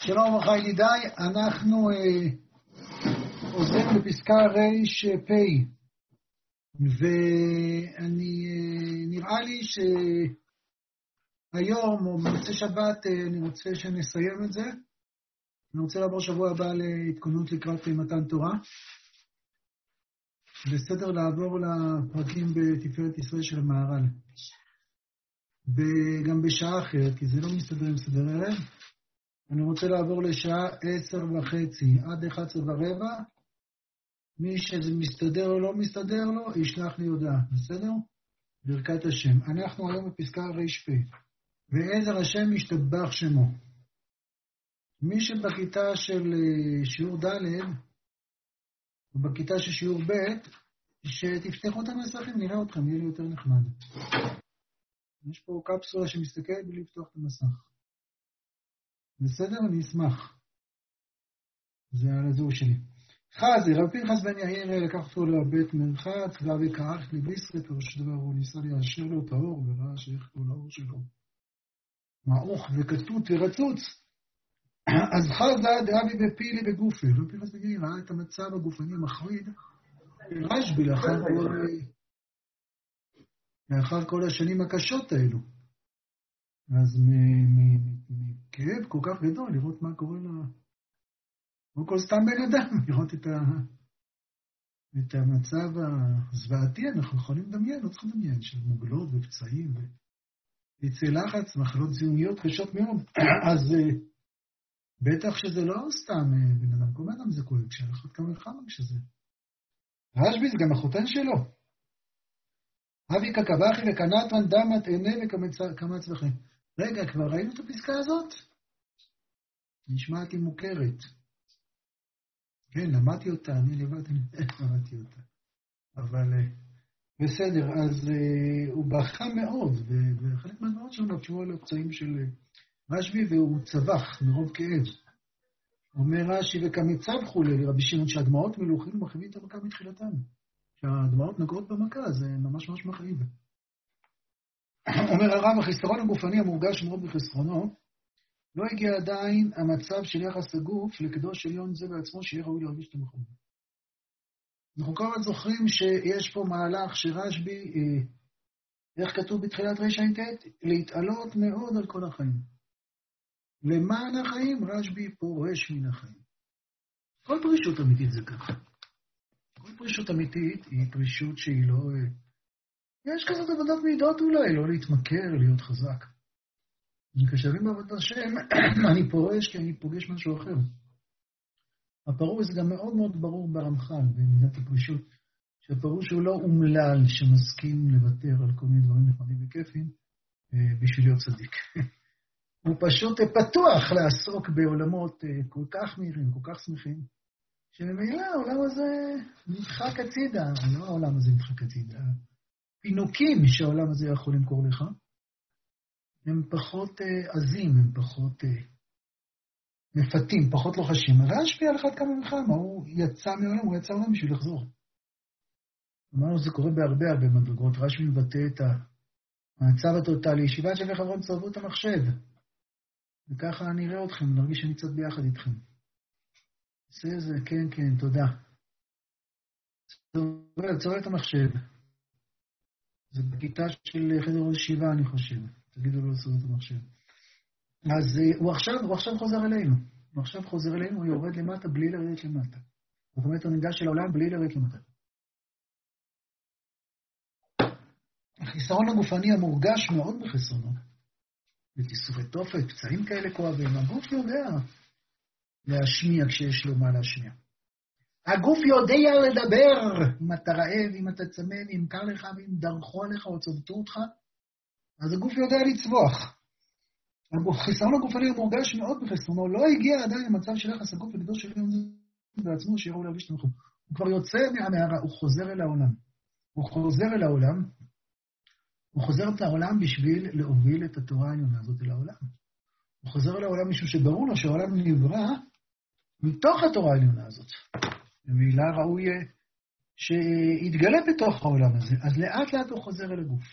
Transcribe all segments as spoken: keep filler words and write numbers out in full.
שלום וברכה ידידיי, אנחנו אה, עוזרים בפסקה רש פי, ואני אה, נראה לי שהיום או במוצאי שבת אה, אני רוצה שנסיים את זה. אני רוצה לעבור שבוע הבא להתכוננות לקראת מתן תורה. בסדר לעבור לפרקים בתפארת ישראל של המהר"ל. גם בשעה אחרת, כי זה לא מסתדר עם סדר ערב. אני רוצה לעבור לשעה עשר וחצי עד אחת עשרה ורבע. מי שזה מסתדר או לא מסתדר לו, ישלח לי הודעה, בסדר? ברכת השם. אנחנו היום בפסקה רש פי. ועזר השם ישתבח שמו. מי שבכיתה של שיעור ד' ובכיתה של שיעור ב', שתפתחו את המסכים, נראה אתכם, יהיה לי יותר נחמד. יש פה קפסולה שמסתכלת בלי לפתוח את המסך. בסדר? אני אשמח. זה על הזו שלי. חזי, רב פנחס בן יאיר לקח אותו לבית מרחץ, ואבי קרח לביסרט, וראש דבר הוא ניסה להשאיר לו את האור, וראה שאיך כל האור שלו מעוך וכתות ורצוץ. אז חזה דאבי בפילי בגופי, רב פנחס בן יאיר ראה את המצב הגופני המחריד, רשב"י לאחר כל, לאחר כל השנים הקשות האלו. אז מכאב כל כך גדול, לראות מה קורה לה, לא כל סתם בן אדם, לראות את, ה... את המצב הזוועתי, אנחנו יכולים לדמיין, לא צריכים לדמיין, של מוגלות ופצעים, ויצא לחץ, מחלות זיהומיות קשות מאוד, אז בטח שזה לא סתם בן אדם, כל אדם זה כואב, כשהלכות כמה וכמה כשזה. רשב"י זה גם החותן שלו. אבי קקבחי וקנתרן דמת עיני וקמץ וכן. רגע, כבר ראינו את הפסקה הזאת? נשמעתי מוכרת. כן, למדתי אותה, אני לבד, אני למדתי אותה. אבל בסדר, אז הוא בכה מאוד, וחלק מהדמות שלנו נפשו על הפצעים של רשב"י, והוא צבח מרוב כאב. אומר רש"י, וכמצב חולה לרבי שמעון שהדמעות מלוכים ומחייבים את המכה מתחילתם. שהדמעות נגעות במכה, זה ממש ממש מחייב. אומר הרב, החיסרון הגופני המורגש מאוד בחסרונו, לא הגיע עדיין המצב של יחס הגוף לקדוש עליון זה בעצמו שיהיה ראוי להרגיש את המחום. אנחנו כל הזמן זוכרים שיש פה מהלך שרשב"י, איך כתוב בתחילת רש"ט, להתעלות מאוד על כל החיים. למען החיים, רשב"י פורש מן החיים. כל פרישות אמיתית זה ככה. כל פרישות אמיתית היא פרישות שהיא לא... יש כזאת עבודת מידות אולי, לא להתמכר, להיות חזק. כשאבים בעבודת השם, אני פורש כי אני פוגש משהו אחר. הפרוש זה גם מאוד מאוד ברור ברמח"ל, במידת הפרישות, שהפרוש הוא לא אומלל שמסכים לוותר על כל מיני דברים נחמדים וכיפים, בשביל להיות צדיק. הוא פשוט פתוח לעסוק בעולמות כל כך מהירים, כל כך שמחים, שממילא העולם הזה נדחק הצידה, לא העולם הזה נדחק הצידה, פינוקים שהעולם הזה יכול למכור לך, הם פחות עזים, הם פחות מפתים, פחות לוחשים. רשב"י על אחד כמה וכמה, הוא יצא מעולם, הוא יצא מעולם בשביל לחזור. אמרנו, זה קורה בהרבה הרבה מדרגות, רשב"י מבטא את המצב הטוטלי, ישיבת שווה חברון צרבו את המחשב, וככה אני אראה אתכם, נרגיש שאני קצת ביחד איתכם. זה זה, כן, כן, תודה. צורב את המחשב. זה בכיתה של חדר ישיבה, אני חושב. תגידו לו לצורב את המחשב. אז הוא עכשיו, הוא עכשיו חוזר אלינו. הוא עכשיו חוזר אלינו, הוא יורד למטה בלי לרדת למטה. זאת אומרת, הוא ניגש של העולם בלי לרדת למטה. החיסרון הגופני המורגש מאוד בחסרונו. בתיסופי תופת, פצעים כאלה כואבים. הגוף יודע להשמיע כשיש לו מה להשמיע. הגוף יודע לדבר, אם אתה רעב, אם אתה צמא, אם קר לך, אם דרכו עליך או צובטו אותך, אז הגוף יודע לצבוח. החיסרון הגופני המורגש מאוד בחסרונו, לא הגיע עדיין למצב של יחס הגוף לקדוש עליון זה בעצמו שיראו להרגיש את המחום. הוא כבר יוצא מהמערה, הוא חוזר אל העולם. הוא חוזר אל העולם, הוא חוזר את העולם בשביל להוביל את התורה העליונה הזאת אל העולם. הוא חוזר אל העולם משום שברור לו שהעולם נברא מתוך התורה העליונה הזאת. במילה ראוי שיתגלה בתוך העולם הזה. אז לאט לאט הוא חוזר אל הגוף.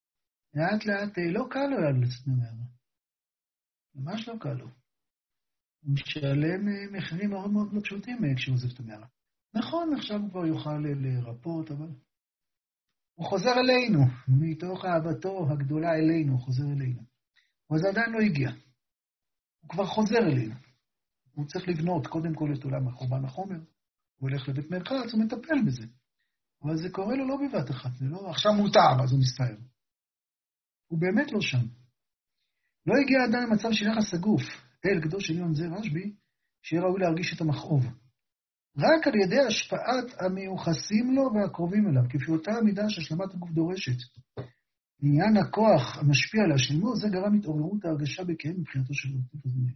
לאט לאט לא קל לו על לצאת מהמערה. ממש לא קל לו. הוא משלם מחירים מאוד מאוד לא פשוטים כשהוא עוזב את המערה. נכון, עכשיו הוא כבר יוכל לרפות, אבל הוא חוזר אלינו, מתוך אהבתו הגדולה אלינו, הוא חוזר אלינו. אבל זה עדיין לא הגיע. הוא כבר חוזר אלינו. הוא צריך לבנות קודם כל את עולם החורבן החומר, הוא הולך לבית מרחץ, הוא מטפל בזה. אבל זה קורה לו לא בבת אחת, זה לא, עכשיו מותר, אז הוא מסתער. הוא באמת לא שם. לא הגיע עדיין למצב של יחס הגוף, אל קדוש עליון זה רשב"י, שיהיה ראוי להרגיש את המכאוב. רק על ידי השפעת המיוחסים לו והקרובים אליו, כפי אותה המידה שהשלמת הגוף דורשת. עניין הכוח המשפיע על השלמות, זה גרם התעוררות ההרגשה בכאב מבחינתו של אותות הזמנים.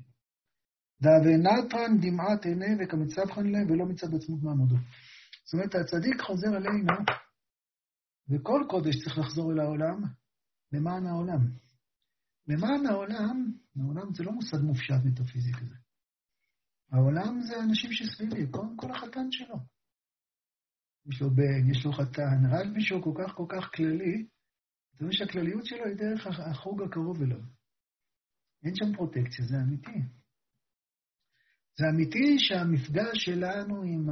דאבנתרן דמעת עיני וכמצבחן לב ולא מצד עצמות מעמודו. זאת אומרת, הצדיק חוזר אלינו, וכל קודש צריך לחזור אל העולם, למען העולם. למען העולם, העולם זה לא מושג מופשט מטאפיזי כזה. העולם זה אנשים שסביבי, קודם כל החתן שלו. יש לו בן, יש לו חתן, רק מישהו כל כך כל כך כללי, זאת אומרת שהכלליות שלו היא דרך החוג הקרוב אליו. אין שם פרוטקציה, זה אמיתי. זה אמיתי שהמפגש שלנו עם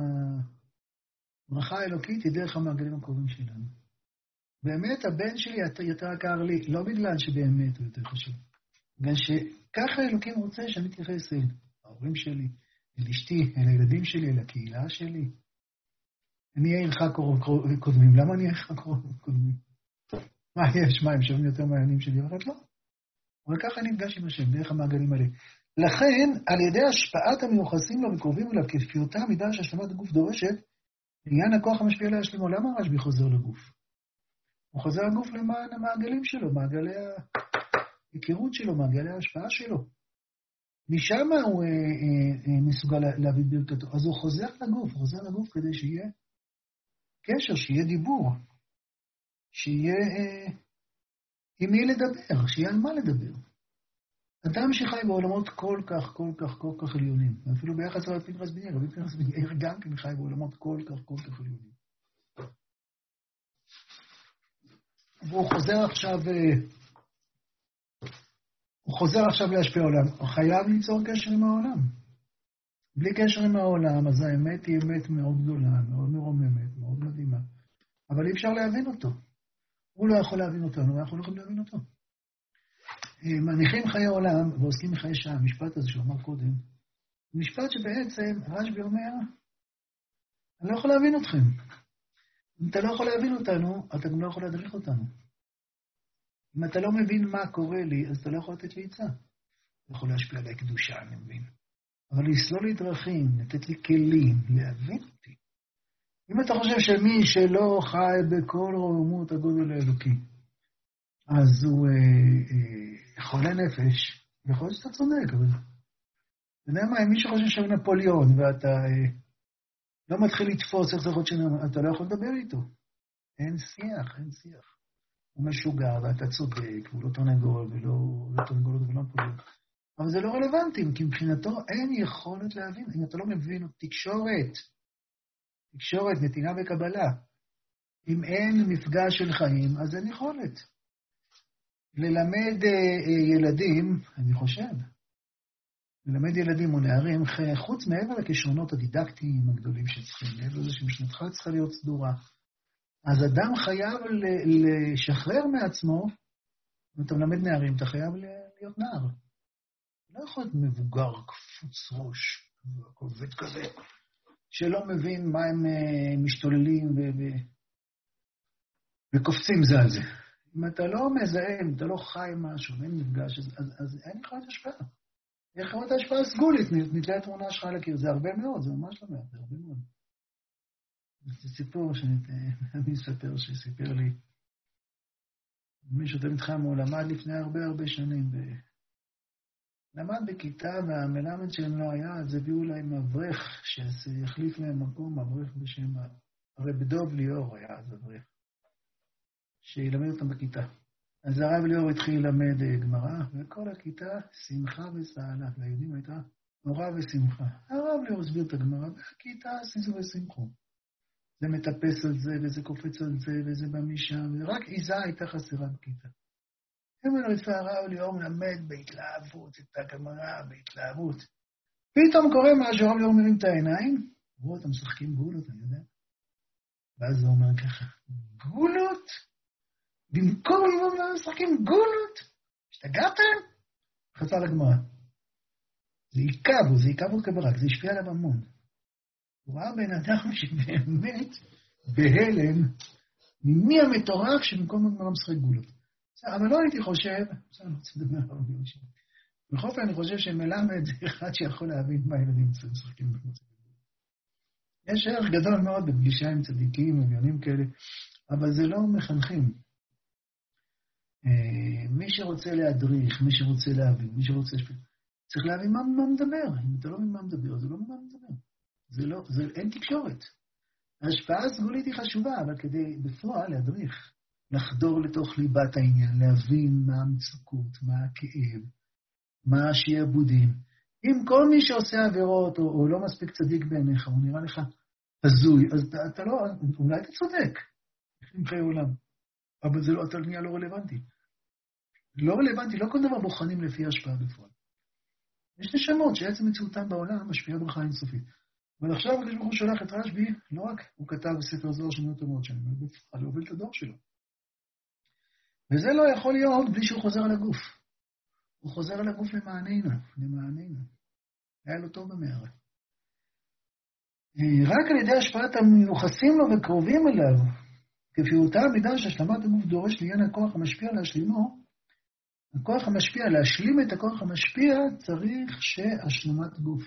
הברכה האלוקית היא דרך המעגלים הקרובים שלנו. באמת הבן שלי יותר יקר לי, לא בגלל שבאמת הוא יותר חשוב. בגלל שככה אלוקים רוצה שאני אתייחס אל ההורים שלי, אל אשתי, אל הילדים שלי, אל הקהילה שלי. אני אהיה לך קודמים. למה אני אהיה לך קודמים? מה יש? מה, הם שווים יותר מהעניינים שלי? אבל לא. אבל ככה אני נפגש עם השם, דרך המעגלים האלה. לכן, על ידי השפעת המיוחסים לו וקרובים אליו, כפי אותה המידה שהשלמת הגוף דורשת, עניין הכוח המשפיע להשלימו. למה רשב"י חוזר לגוף? הוא חוזר לגוף למען המעגלים שלו, מעגלי ההיכרות שלו, מעגלי ההשפעה שלו. משם הוא אה, אה, אה, מסוגל להביא ברכתו. אז הוא חוזר לגוף, הוא חוזר לגוף כדי שיהיה קשר, שיהיה דיבור, שיהיה אה, עם מי לדבר, שיהיה על מה לדבר. אדם שחי בעולמות כל כך, כל כך, כל כך עליונים, אפילו ביחס לרבי פנחס בן יאיר, רבי פנחס בן יאיר גם כן חי בעולמות כל כך, כל כך עליונים. והוא חוזר עכשיו, הוא חוזר עכשיו להשפיע העולם. הוא חייב ליצור קשר עם העולם. בלי קשר עם העולם, אז האמת היא אמת מאוד גדולה, מאוד מרוממת, מאוד מדהימה. אבל אי אפשר להבין אותו. הוא לא יכול להבין אותנו, ואנחנו לא יכולים להבין אותו. מניחים חיי העולם ועוסקים בחיי שעה, המשפט הזה שהוא אמר קודם, משפט שבעצם רשב"י אומר, אני לא יכול להבין אתכם. אם אתה לא יכול להבין אותנו, אתה גם לא יכול להדריך אותנו. אם אתה לא מבין מה קורה לי, אז אתה לא יכול לתת לי עצה. אתה יכול להשפיע עליי קדושה, אני מבין. אבל לסלול לי דרכים, לתת לי כלים, להבין אותי. אם אתה חושב שמי שלא חי בכל רוממות הגודל האלוקי, אז הוא אה, אה, חולה נפש, יכול להיות שאתה צודק, אבל... אתה יודע מה, אם מי שחושב שהוא נפוליאון, ואתה אה, לא מתחיל לתפוס איך זה יכול להיות אתה לא יכול לדבר איתו. אין שיח, אין שיח. הוא משוגע, ואתה צודק, והוא לא תרנגול, ולא לא תרנגול, ולא נפוליאון. אבל זה לא רלוונטי, כי מבחינתו אין יכולת להבין. אם אתה לא מבין, תקשורת, תקשורת, נתינה וקבלה. אם אין מפגש של חיים, אז אין יכולת. ללמד ילדים, אני חושב, ללמד ילדים או נערים, חוץ מעבר לכישרונות הדידקטיים הגדולים שצריכים, מעבר לזה שמשנתך צריכה להיות סדורה, אז אדם חייב לשחרר מעצמו, אם אתה מלמד נערים, אתה חייב להיות נער. לא יכול להיות מבוגר, קפוץ ראש, כובד כזה, שלא מבין מה הם משתוללים וקופצים זה על זה. אם אתה לא מזהה, אם אתה לא חי משהו, אין מפגש, אז, אז, אז אין לך את השפעה. איך יכולת השפעה סגולית, נתלה התמונה שלך לקיר, זה הרבה מאוד, זה ממש לא מעט, זה הרבה מאוד. זה סיפור שאני אספר, שסיפר לי, מישהו תמיד חם, הוא למד לפני הרבה הרבה שנים, ב... למד בכיתה, והמלמד שלהם לא היה, אז הביאו להם אברך, שיחליף להם מקום, אברך בשם, הרב דוב ליאור היה אז אברך. שילמד אותם בכיתה. אז הרב ליאור התחיל ללמד גמרא, וכל הכיתה שמחה וסעלה. ליהודים הייתה נורא ושמחה. הרב ליאור הסביר את הגמרא, והכיתה שישו ושמחו. זה מטפס על זה, וזה קופץ על זה, וזה בא משם, ורק עיזה הייתה חסרה בכיתה. הם אמרו את הרב ליאור מלמד בהתלהבות, את הגמרא בהתלהבות. פתאום קורה משהו, הרב ליאור מרים את העיניים, בואו, אתם משחקים גולות, אני יודע. ואז הוא אומר ככה, גולות? במקום ללמוד מה משחקים גולות? השתגעתם? חזר לגמרא. זה עיכה בו, זה עיכה בו כברק, זה השפיע עליו המון. הוא ראה בן אדם שבאמת בהלם, ממי המטורף שבמקום לגמרא משחק גולות. אבל לא הייתי חושב, בסדר, רוצה לדבר על הרבים שם. בכל אופן אני חושב שמלמד זה אחד שיכול להבין מה ילדים משחקים גולות. יש ערך גדול מאוד בפגישה עם צדיקים וביונים כאלה, אבל זה לא מחנכים. מי שרוצה להדריך, מי שרוצה להבין, מי שרוצה... צריך להבין מה, מה מדבר. אם אתה לא מבין מה מדבר, זה לא מה מדבר. זה לא, זה, אין תקשורת. ההשפעה הסגולית היא חשובה, אבל כדי בפועל להדריך, לחדור לתוך ליבת העניין, להבין מה המצוקות, מה הכאב, מה השיעבודים. אם כל מי שעושה עבירות או, או לא מספיק צדיק בעיניך, הוא נראה לך הזוי, אז אתה, אתה לא, אולי אתה צודק, עם חיי עולם, אבל זה לא, אתה נהיה לא רלוונטי. לא רלוונטי, לא כל דבר בוחנים לפי השפעה בפועל. יש נשמות שעצם מציאותם בעולם משפיעה ברכה אינסופית. אבל עכשיו הקדוש ברוך הוא שולח את רשב"י, לא רק הוא כתב בספר זוהר של מאות ומאות שנים, אבל בפועל להוביל את הדור שלו. וזה לא יכול להיות בלי שהוא חוזר על הגוף. הוא חוזר על הגוף למעננו, למעננו. היה לו טוב במערה. רק על ידי השפעת המיוחסים לו וקרובים אליו, כפי אותה המידה שהשלמת הגוף דורש לעניין הכוח המשפיע להשלימו, הכוח המשפיע, להשלים את הכוח המשפיע, צריך שהשלמת גוף.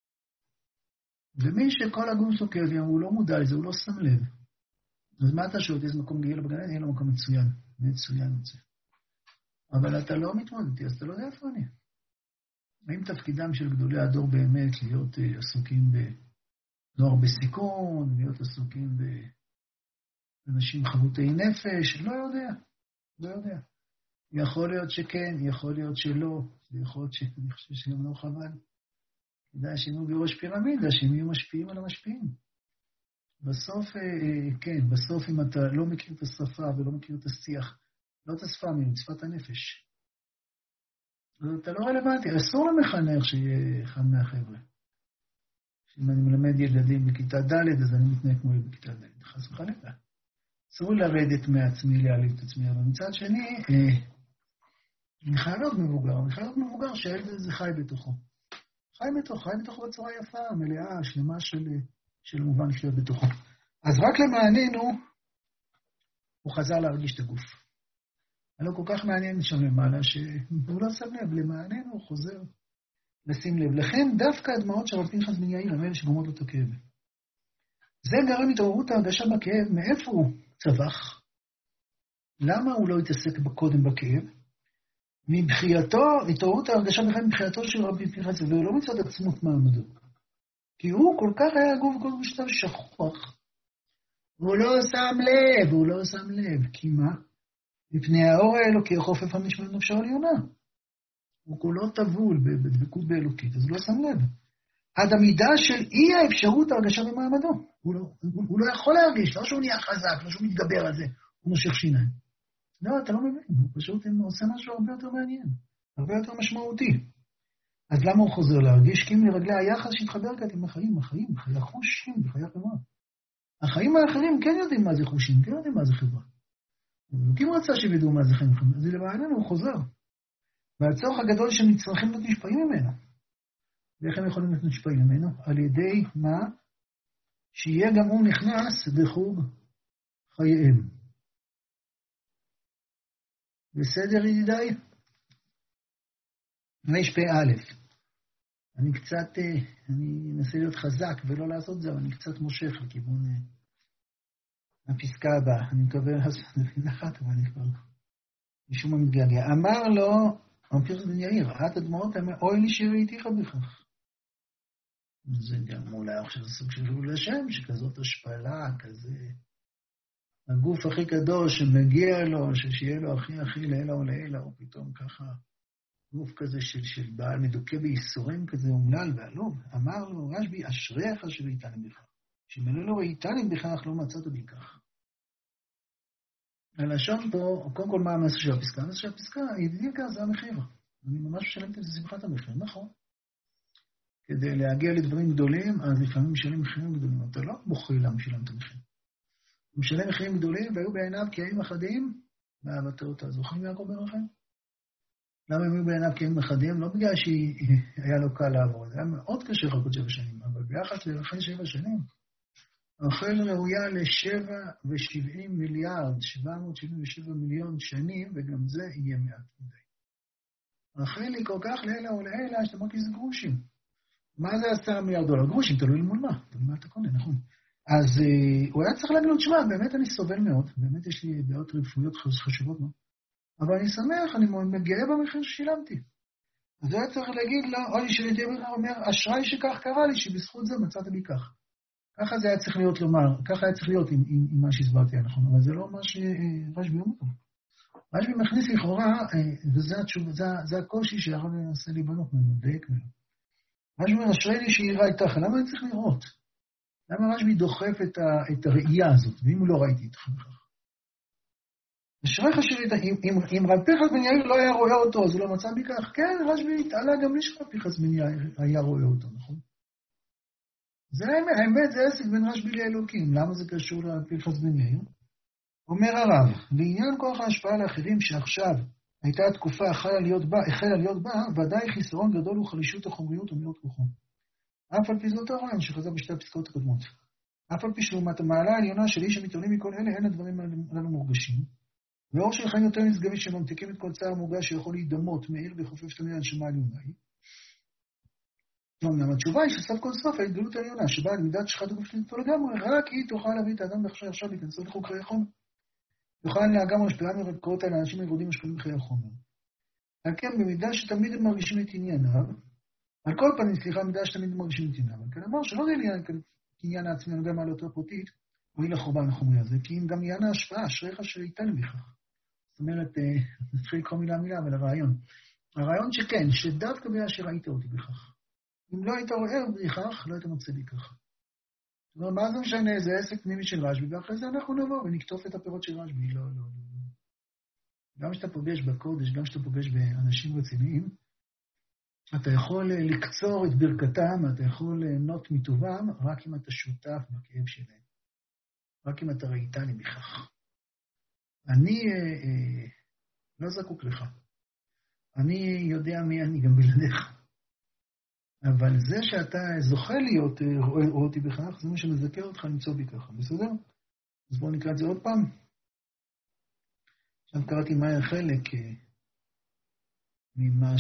ומי שכל הגוף סוקר, הוא לא מודע לזה, הוא לא שם לב. אז מה אתה שואל, איזה מקום גאה לו בגן, יהיה לו מקום מצוין, מצוין מצוין. אבל אתה לא מתמודד, אז אתה לא יודע איפה אני. האם תפקידם של גדולי הדור באמת להיות עסוקים בנוער בסיכון, להיות עסוקים באנשים חרוטי נפש? לא יודע, לא יודע. יכול להיות שכן, יכול להיות שלא, יכול להיות שאני חושב שגם לא חבל. כדאי שהם יהיו בראש פירמידה, שהם יהיו משפיעים על המשפיעים. בסוף, כן, בסוף אם אתה לא מכיר את השפה ולא מכיר את השיח, לא את השפה, את שפת הנפש. אתה לא רלוונטי, אסור למחנך שיהיה אחד מהחבר'ה. אם אני מלמד ילדים בכיתה ד' אז אני מתנהג כמו בכיתה ד', חס וחלילה. אסור לרדת מעצמי, להעליב את עצמי, אבל מצד שני, אני חייב להיות מבוגר, אני חייב להיות מבוגר שהילד הזה חי בתוכו. חי בתוכו, חי בתוכו בצורה יפה, מלאה, שלמה של, של מובן לחיות בתוכו. אז רק למעננו, הוא חזר להרגיש את הגוף. לא כל כך מעניין שם למעלה, שהוא לא שם לב, למעננו הוא חוזר לשים לב. לכן דווקא הדמעות של רב פנחס בן יאיר, הם אלה שגורמות לו את הכאב. זה גרם התעוררות ההרגשה בכאב, מאיפה הוא צבח? למה הוא לא התעסק קודם בכאב? מבחייתו, התעוררות ההרגשה בכלל מבחייתו של רבי פנחס, ולא מצד עצמות מעמדו. כי הוא כל כך היה הגוף וכל משטר שכוח. הוא לא שם לב, הוא לא שם לב. כי מה? מפני האור האלוקי חופף המשמעות נפשו עליונה. הוא כולו טבול בדבקות באלוקית, אז הוא לא שם לב. עד המידה של אי האפשרות ההרגשה במעמדו. הוא לא, הוא, הוא לא יכול להרגיש, לא שהוא נהיה חזק, לא שהוא מתגבר על זה, הוא מושך שיניים. לא, אתה לא מבין, הוא פשוט עושה משהו הרבה יותר מעניין, הרבה יותר משמעותי. אז למה הוא חוזר להרגיש? כי אם לרגלי היחס שהתחבר כאן עם החיים, החיים, חיי החושים וחיי החברה. החיים האחרים כן יודעים מה זה חושים, כן יודעים מה זה חברה. כי הוא רצה שידעו מה זה חיים וחיים, אז למעננו הוא חוזר. והצורך הגדול שמצרכים להיות נשפעים ממנו. ואיך הם יכולים להיות נשפעים ממנו? על ידי מה? שיהיה גם הוא נכנס בחוג חייהם. בסדר ידידיי? רפ"א. אני קצת, אני אנסה להיות חזק ולא לעשות זה, אבל אני קצת מושך לכיוון הפסקה הבאה. אני מקווה לעשות נחת, אבל אני כבר משום מה מתגעגע. אמר לו, רבי פנחס בן יאיר, אחת הדמעות אמר, אוי לי שראיתיך בכך. זה גם אולי עכשיו סוג של חילול השם, שכזאת השפלה, כזה, הגוף הכי קדוש שמגיע לו, שיהיה לו הכי הכי לעילה או לעילה, או פתאום ככה, גוף כזה של, של בעל מדוכא בייסורים כזה אומלל ועלוב. אמר לו, רשב"י, אשריך שראיתני בכך. שמלא לא ראיתני בכך, לא מצאת בי כך. הלשון פה, קודם כל מה המסר של הפסקה? המסר של הפסקה, ידידי כאן זה המחיר. אני ממש משלמת את זה שמחת המחיר, נכון. כדי להגיע לדברים גדולים, אז לפעמים משלם מחירים גדולים. אתה לא בוחר למה משלם את המחיר. הוא משלם מחירים גדולים, והיו בעיניו קיים אחדים, ואהבת אותה. זוכרים יעקב בן רחל? למה הם היו בעיניו קיים אחדים? לא בגלל שהיה לו קל לעבור, זה היה מאוד קשה לחכות שבע שנים, אבל ביחס לרחל שבע שנים, רחל ראויה לשבע ושבעים מיליארד, שבע מאות שבעים ושבע מיליון שנים, וגם זה יהיה מעט מדי. רחל היא כל כך לעילה או לעילה, שאתה אומר כי זה גרושים. מה זה עשרה מיליארד דולר? גרושים, תלוי מול מה? תלוי מה אתה קונה, נכון. אז uh, הוא היה צריך להגיד לו, שמע, באמת אני סובל מאוד, באמת יש לי בעיות רפואיות חשובות מאוד, אבל אני שמח, אני מגאה במחיר ששילמתי. אז הוא היה צריך להגיד לו, אוי שלידי אומר, אשראי שכך קרה לי, שבזכות זה מצאת לי כך. ככה זה היה צריך להיות לומר, ככה היה צריך להיות עם, עם, עם מה שהסברתי הנכון, אבל זה לא מה שרשב"י אומר. רשב"י מכניס לכאורה, וזה התשוב, זה, זה הקושי שהרב ינסה להיבנות ממנו, דייק ממנו. רשב"י אומר, אשרי לי שיראה איתך, למה אני צריך לראות? למה רשב"י דוחף את, ה, את הראייה הזאת, ואם הוא לא ראיתי איתך בכך? אשריך שראית, אם, אם, אם רב פנחס בן יאיר לא היה רואה אותו, אז הוא לא מצא בכך, כן, רשב"י התעלה גם לי שרב פנחס בן יאיר היה רואה אותו, נכון? זה האמת, זה עסק בין רשב"י לאלוקים. למה זה קשור לרב פנחס בן יאיר? אומר הרב, לעניין כוח ההשפעה לאחרים שעכשיו הייתה התקופה החלה להיות בה, החלה להיות בה, ודאי חיסרון גדול הוא חלישות החומריות ומיעוט כוחו. אף על פי זאת הרעיון שחזר בשתי הפסקאות הקודמות. אף על פי שלעומת המעלה העליונה של איש המתעלם מכל אלה, אין הדברים הללו מורגשים. ואור של חיים יותר נשגבים שממתיקים את כל צער מורגש שיכול להידמות, מאיר וחופף תמיד הנשמה העליונה היא. אומנם התשובה היא שסוף כל סוף ההתגלות העליונה, שבה מידת שחת הגוף שלי לגמרי, רק היא תוכל להביא את האדם עכשיו עכשיו להיכנסות לחוק חיי החומר. תוכל לגמרי השפעה מרקעות על האנשים הירודים השקולים בחיי החומר. על כן, במידה שתמיד הם מרגישים את ענייניו, על כל פנים, סליחה, במידה שתמיד הם מרגישים את ענייניו, אבל כן אמר שלא יהיה עניין העצמי הנוגע מעלותו הפרטית, או היא לחורבן החומרי הזה, כי אם גם עניין ההשפעה, אשריך שייתן בכך. זאת אומרת, נתחיל לקרוא מילה מילה, אבל הרעיון. הרעיון שכן, שדווקא בגלל שראית אותי בכך. אם לא היית רואה בכך, לא היית מוצא לי ככה. זאת אומרת, מה זה משנה? זה עסק פנימי של רשב"י, ואחרי זה אנחנו נבוא ונקטוף את הפירות של רשב"י. לא, לא, לא. גם שאתה פוגש בקודש, גם שאתה פוגש באנשים רציניים, אתה יכול לקצור את ברכתם, אתה יכול ליהנות מטובם, רק אם אתה שותף בכאב שלהם. רק אם אתה ראיתני בכך. אני אה, אה, לא זקוק לך. אני יודע מי אני גם בלעדיך. אבל זה שאתה זוכה להיות רואה אותי בכך, זה מה שמזכה אותך למצוא בי ככה, בסדר? אז בואו נקרא את זה עוד פעם. עכשיו קראתי מה היה חלק ממה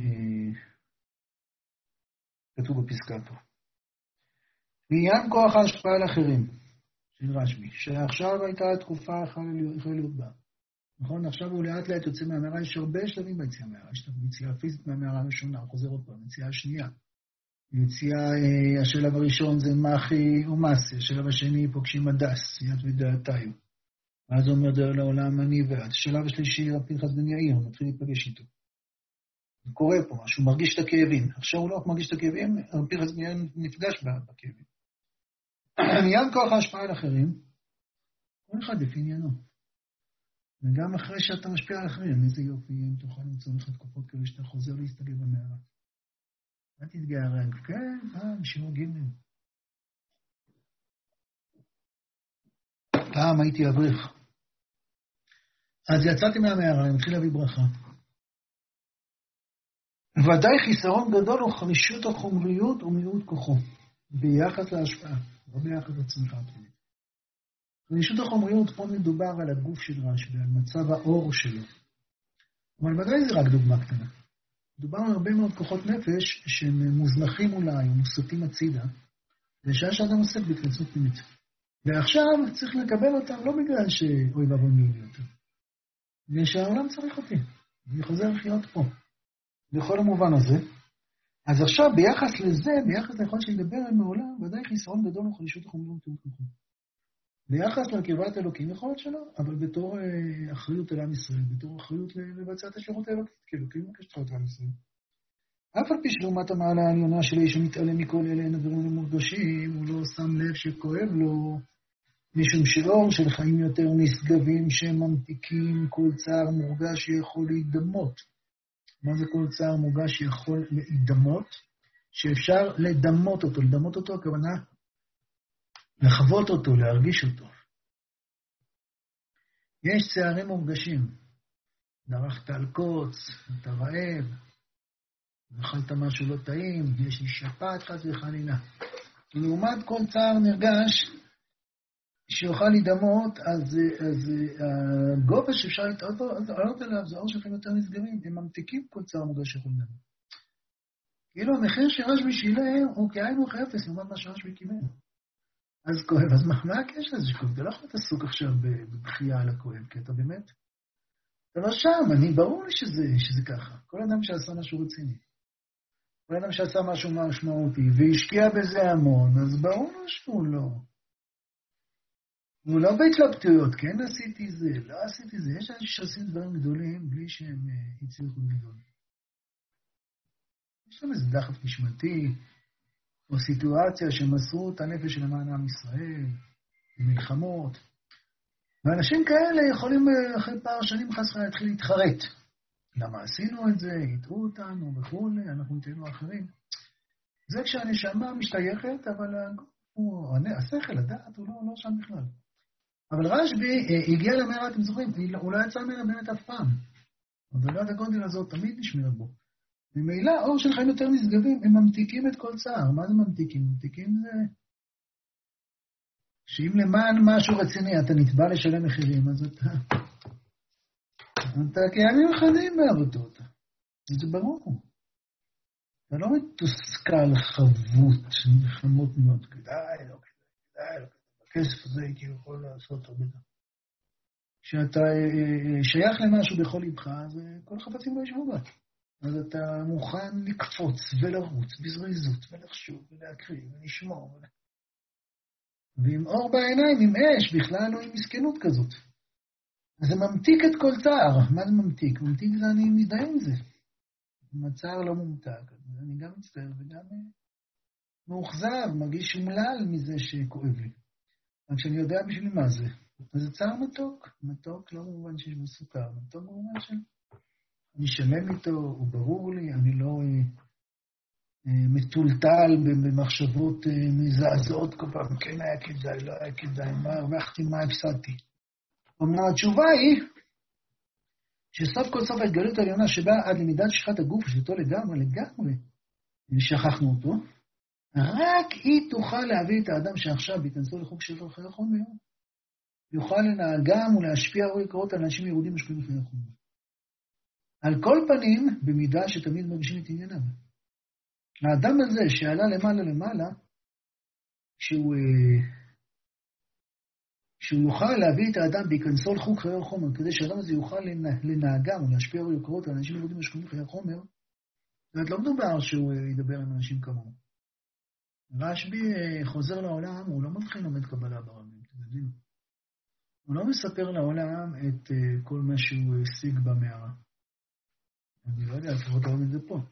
שכתוב בפסקה פה. בעניין כוח ההשפעה על אחרים, של רשב"י, שעכשיו הייתה התקופה יכולה להיות בה. נכון? עכשיו הוא לאט לאט יוצא מהמערה, יש הרבה שלבים ביציאה מהמערה, יש יציאה פיזית מהמערה הראשונה, הוא חוזר עוד פעם, יציאה השנייה. יציאה, השלב הראשון זה מחי ומסי, השלב השני פוגשים הדס, יד ודעתיו. ואז הוא אומר דרך לעולם אני ואת. השלב השלישי, רב פנחס בן יאיר, הוא מתחיל להיפגש איתו. הוא קורא פה משהו, הוא מרגיש את הכאבים. עכשיו הוא לא רק מרגיש את הכאבים, רב פנחס בן יאיר נפגש בכאבים. עניין כוח ההשפעה על אחרים, כל אחד לפי עניינו. וגם אחרי שאתה משפיע על אחרים, איזה יופי, אם תוכל למצוא לך תקופות כאלה שאתה חוזר להסתגל במערה. אל תתגע הרג, כן, פעם, שיעור גימל. פעם הייתי אברך. אז יצאתי מהמערה, אני מתחיל להביא ברכה. ודאי חיסרון גדול הוא חלישות החומריות ומיעוט כוחו, ביחס להשפעה, לא ביחס לצמיחה הפנימית. חלישות החומריות, פה מדובר על הגוף של רשב"י, על מצב האור שלו. אבל ודאי זה רק דוגמה קטנה. מדובר על הרבה מאוד כוחות נפש שהם מוזנחים אולי, או מוסתים הצידה, ושעה שאדם עוסק בהתכנסות פנימית. ועכשיו צריך לקבל אותם לא בגלל שאוי ואבוי מי לי יותר. בגלל שהעולם צריך אותי. אני חוזר לחיות פה. בכל המובן הזה. אז עכשיו ביחס לזה, ביחס ליכולת של לדבר עם העולם, ודאי חיסרון גדול הוא חלישות החומריות וכו'. ביחס לקרבת אלוקים יכול להיות שלא, אבל בתור אה, אחריות על עם ישראל, בתור אחריות לבצע את השירות האלוקית, כי אלוקים מקשת את עם ישראל. אף על פי שלעומת המעלה העליונה של איש שמתעלם מכל אלה אין הדברים המורגשים, הוא לא שם לב שכואב לו, משום שאור של חיים יותר נשגבים שממתיקים כל צער מורגש שיכול להידמות. מה זה כל צער מורגש שיכול להידמות? שאפשר לדמות אותו, לדמות אותו הכוונה לחוות אותו, להרגיש אותו. יש שערים מורגשים, דרכת על קוץ, אתה רעב, אכלת משהו לא טעים, יש לי שפעת חס וחלילה. לעומת כל צער נרגש שיוכל להידמות, אז, אז הגובה שאפשר להתעלות עליו, זה אור שלכם יותר נסגרים, הם ממתיקים כל צער מורגש שיכול לדבר. כאילו המחיר שרשב"י שילם הוא כאין וכאפס, לעומת מה שרשב"י קיבל. אז כואב, אז מה, מה הקשר לזה שכואב? אתה לא יכול להתעסוק עכשיו בבכייה על הכואב, כי אתה באמת, אתה לא שם, אני ברור לי שזה, שזה ככה. כל אדם שעשה משהו רציני, כל אדם שעשה משהו משמעותי, והשקיע בזה המון, אז ברור לו שהוא לא. הוא לא בהתלבטויות, כן עשיתי זה, לא עשיתי זה. יש אנשים שעושים דברים גדולים בלי שהם הצליחו לגדול. יש להם איזה דחף נשמתי, או סיטואציה שמסרו את הנפש של למען עם ישראל, במלחמות. ואנשים כאלה יכולים אחרי פער שנים חס וחלילה להתחיל להתחרט. למה עשינו את זה, יתרו אותנו וכו', אנחנו נתנו אחרים. זה כשהנשמה משתייכת, אבל הוא, השכל, הדעת, הוא לא, לא שם בכלל. אבל רשב"י הגיע למערה, אתם זוכרים, הוא לא יצא ממנה באמת אף פעם. הדרגת הגודל הזאת תמיד נשמרת בו. ממילא, אור של חיים יותר נשגבים, הם ממתיקים את כל צער. מה זה ממתיקים? ממתיקים זה שאם למען משהו רציני אתה נתבע לשלם מחירים, אז אתה... אתה כימים אחדים בעבודות. זה ברור. אתה לא מתוסכל חבות, מלחמות מאוד. כדאי, לא כדאי, כדאי, לא כדאי. הכסף הזה הייתי יכול לעשות הרבה דבר. כשאתה שייך למשהו בכל לבך, אז כל החפצים לא ישבו בה. אז אתה מוכן לקפוץ ולרוץ בזריזות ולחשוב ולהקריב ולשמור. ועם אור בעיניים, עם אש, בכלל לא עם מסכנות כזאת. אז זה ממתיק את כל צער. מה זה ממתיק? ממתיק זה אני מזדהה עם זה. אם הצער לא מומתק, אז אני גם מצטער וגם מאוכזב, מרגיש מולל מזה שכואב לי. רק שאני יודע בשביל מה זה. אז זה צער מתוק. מתוק לא במובן שיש בו סוכר, מתוק במובן של... אני שלם איתו, הוא ברור לי, אני לא אה, אה, מטולטל במחשבות אה, מזעזעות כל פעם, כן היה כדאי, לא היה כדאי, מה הרווחתי, מה הפסדתי. אמנם התשובה היא, שסוף כל סוף ההתגלות העליונה שבאה עד למידת שכחת הגוף, שאותו לגמרי, לגמרי, שכחנו אותו, רק היא תוכל להביא את האדם שעכשיו ייכנסו לחוק של חיי החומר, יוכל לנהגם ולהשפיע או יקרות על אנשים יהודים משפיעים בחיי החומר. על כל פנים, במידה שתמיד מרגישים את ענייניו. האדם הזה שעלה למעלה למעלה, שהוא, שהוא יוכל להביא את האדם בהיכנסו לחוק חיי החומר, כדי שהאדם הזה יוכל לנהגם ולהשפיע או יקרות על אנשים יהודים משפיעים בחיי החומר, זאת לא מדובר שהוא ידבר עם אנשים כמוהו. רשב"י חוזר לעולם, הוא לא מתחיל לומד קבלה ברבים, אתם יודעים. הוא לא מספר לעולם את כל מה שהוא השיג במערה. אני לא יודע, לפחות רואים את זה פה.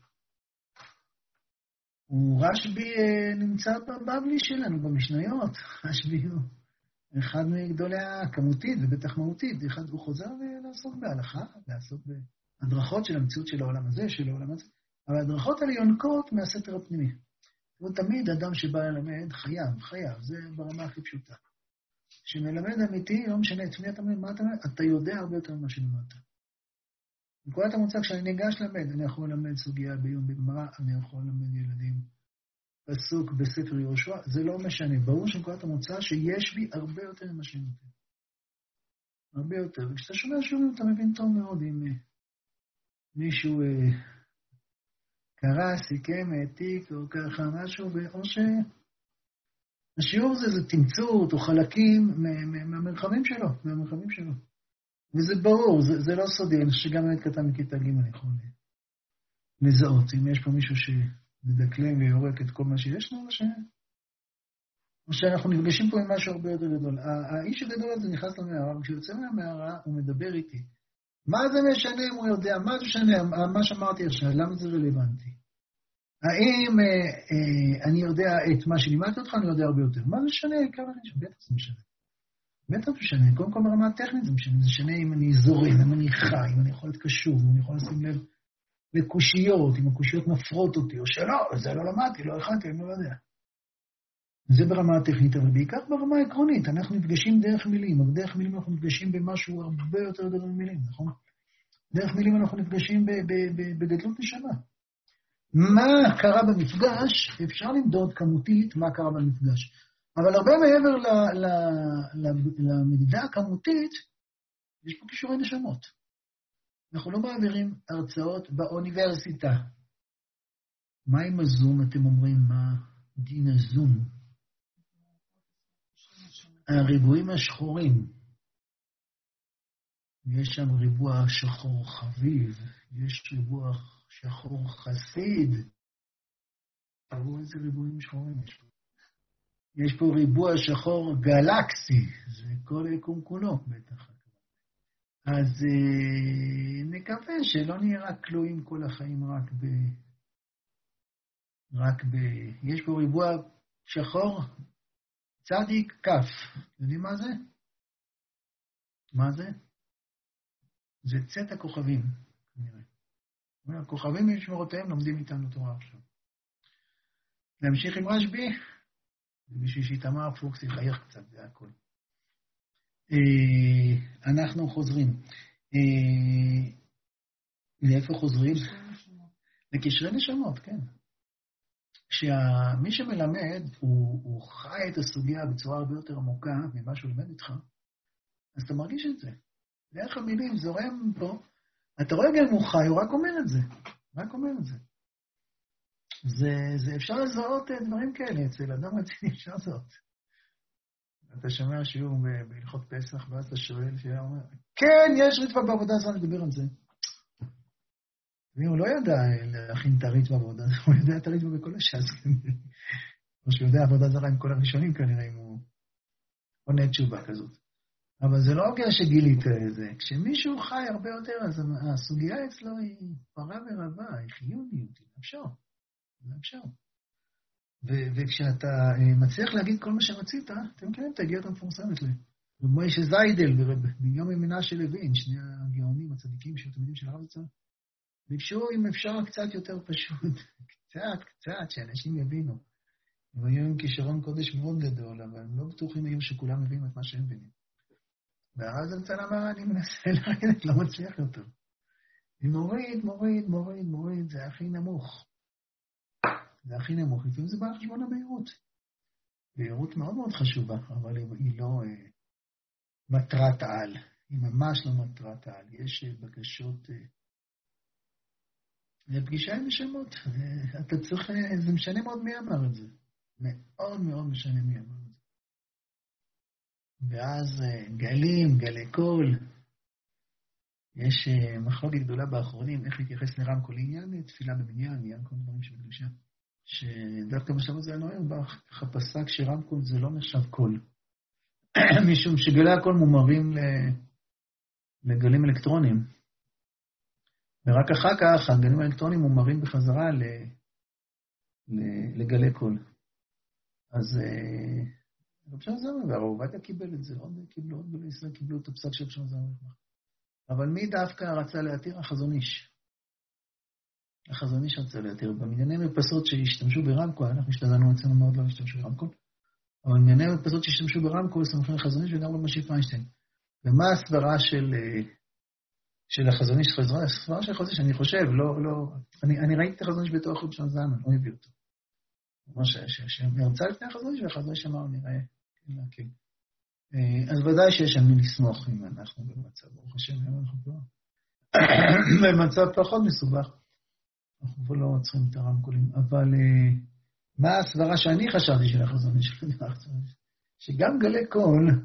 הוא רשב"י נמצא בבבלי שלנו, במשניות. רשב"י הוא אחד מגדולי הכמותית ובטח מהותית. אחד הוא חוזר לעסוק בהלכה, לעסוק בהדרכות של המציאות של העולם הזה, של העולם הזה. אבל הדרכות האלה יונקות מהסתר הפנימי. הוא תמיד אדם שבא ללמד חייב, חייב, זה ברמה הכי פשוטה. שמלמד אמיתי, לא משנה את מי אתה מלמד, מה אתה מלמד, אתה יודע הרבה יותר ממה שלמדת. נקודת המוצא, כשאני ניגש למד, אני יכול ללמד סוגיה ביום בגמרא, אני יכול ללמד ילדים פסוק בספר יהושע, זה לא משנה. ברור שנקודת המוצא שיש בי הרבה יותר ממה שאני נותן. הרבה יותר. וכשאתה שומע שיעורים, אתה מבין טוב מאוד אם מישהו אה, קרא, סיכם, העתיק, או ככה משהו, או שהשיעור הזה זה תמצות או חלקים מהמרחבים שלו, מהמרחבים שלו. וזה ברור, זה, זה לא סודי, אני חושב שגם ילד קטן מכיתה ג' אני יכול לזהות, אם יש פה מישהו שמדקלם ויורק את כל מה שיש לו, או, ש... או שאנחנו נפגשים פה עם משהו הרבה יותר גדול. האיש הגדול הזה נכנס למערה, וכשהוא יוצא מהמערה הוא מדבר איתי. מה זה משנה אם הוא יודע? מה זה משנה? מה שאמרתי עכשיו, למה זה רלוונטי? האם אה, אה, אני יודע את מה שלימדתי אותך, אני יודע הרבה יותר. מה זה משנה? כמה אני שבטח זה משנה. בטח משנה, קודם כל ברמה הטכנית זה משנה, זה משנה אם אני זורם, אם אני חי, אם אני יכול להיות קשוב, אם אני יכול לשים לב לקושיות, אם הקושיות מפרות אותי, או שלא, זה לא למדתי, לא הכנתי, אני לא יודע. זה ברמה הטכנית, אבל בעיקר ברמה העקרונית, אנחנו נפגשים דרך מילים, אבל דרך מילים אנחנו נפגשים במשהו הרבה יותר גדול ממילים, נכון? דרך מילים אנחנו נפגשים בגדלות נשמה. מה קרה במפגש? אפשר למדוד כמותית מה קרה במפגש. אבל הרבה מעבר ל, ל, ל, למדידה הכמותית, יש פה קישורי נשמות. אנחנו לא מעבירים הרצאות באוניברסיטה. מה עם הזום, אתם אומרים, מה דין הזום? הריבועים השחורים. יש שם ריבוע שחור חביב, יש ריבוע שחור חסיד. תראו איזה ריבועים שחורים יש פה. יש פה ריבוע שחור גלקסי, זה כל היקום כולו בטח. אז אה, נקווה שלא נהיה רק תלויים כל החיים רק ב... רק ב... יש פה ריבוע שחור צדיק כף. יודעים מה זה? מה זה? זה צאת הכוכבים, כנראה. הכוכבים במשמרותיהם לומדים איתנו תורה עכשיו. להמשיך עם רשב"י, בשביל שיתמר פוקס יחייך קצת, זה הכל. אנחנו חוזרים. לאיפה חוזרים? לקשרי נשמות, כן. כשמי שמלמד, הוא, הוא חי את הסוגיה בצורה הרבה יותר עמוקה ממה שהוא למד איתך, אז אתה מרגיש את זה. דרך המילים זורם פה, אתה רואה גם הוא חי, הוא רק אומר את זה. רק אומר את זה. זה, זה אפשר לזהות דברים כאלה, אצל אדם רציני אפשר לזהות. אתה שומע שיעור בהלכות פסח, ואז אתה שואל, שהיה אומר, כן, יש ריטווה בעבודה זרה, נדבר על זה. והוא לא ידע להכין את הריטווה בעבודה זרה, הוא יודע את הריטווה בכל הש"ס. או שהוא יודע עבודה זרה עם כל הראשונים כנראה, אם הוא עונה תשובה כזאת. אבל זה לא הוגע שגילית את זה. כשמישהו חי הרבה יותר, אז הסוגיה אצלו היא פרה ורבה, היא חיוניות, היא אפשר. זה אפשר. וכשאתה מצליח להגיד כל מה שרצית, אתם מכירים את הגיעות המפורסמת להם. ומוישה זיידל, ביום ימינה של לוין, שני הגאונים הצדיקים של תלמידים של הרב זצ"ל, ביקשו אם אפשר קצת יותר פשוט, קצת, קצת, שאנשים יבינו. הם היו עם כישרון קודש מאוד גדול, אבל הם לא בטוחים היו שכולם מבינים את מה שהם מבינים. והרב זצ"ל אמר, אני מנסה לרדת, לא מצליח יותר. מוריד, מוריד, מוריד, מוריד, זה הכי נמוך. זה הכי נמוך, לפעמים זה בא על חשבון הבהירות. בהירות מאוד מאוד חשובה, אבל היא לא אה, מטרת על. היא ממש לא מטרת על. יש אה, בקשות... אה, לפגישה עם נשמות. אה, אתה צריך... אה, זה משנה מאוד מי אמר את זה. מאוד מאוד משנה מי אמר את זה. ואז אה, גלים, גלי קול. יש אה, מחלוקת גדולה באחרונים, איך להתייחס לרמקול לעניין, תפילה במניין, עניין כל דברים של קדושה. שדווקא בשלב הזה הנוער בא ככה פסק שרמקול זה לא נחשב קול. משום שגלי הקול מומרים לגלים אלקטרונים. ורק אחר כך הגלים האלקטרונים מומרים בחזרה לגלי קול. אז אפשר לזמר, והרב עובדיה קיבל את זה, עוד קיבלו, עוד גלי ישראל קיבלו את הפסק של אפשר לזמר. אבל מי דווקא רצה להתיר? החזון איש. החזון איש רצה להתיר. במנייני מרפסות שהשתמשו ברמקול, אנחנו השתדלנו אצלנו מאוד לא להשתמשו ברמקול, אבל במנייני מרפסות שהשתמשו ברמקול, סמכים לחזון איש וגם למשיב פיינשטיין. ומה הסברה של, של החזון איש? הסברה של החזון איש, אני חושב, לא, לא, אני, אני ראיתי את החזון איש בתור חוב של זמן, לא הביא אותו. כמו שמרצה לפני החזון איש, והחזון איש אמר, נראה, כן, כן. אז ודאי שיש על מי לסמוך אם אנחנו במצב, ברוך השם, אנחנו כבר. במצב פחות מסובך. אנחנו פה לא צריכים את הרמקולים, אבל מה הסברה שאני חשבתי של החזון איש? שגם גלי קול,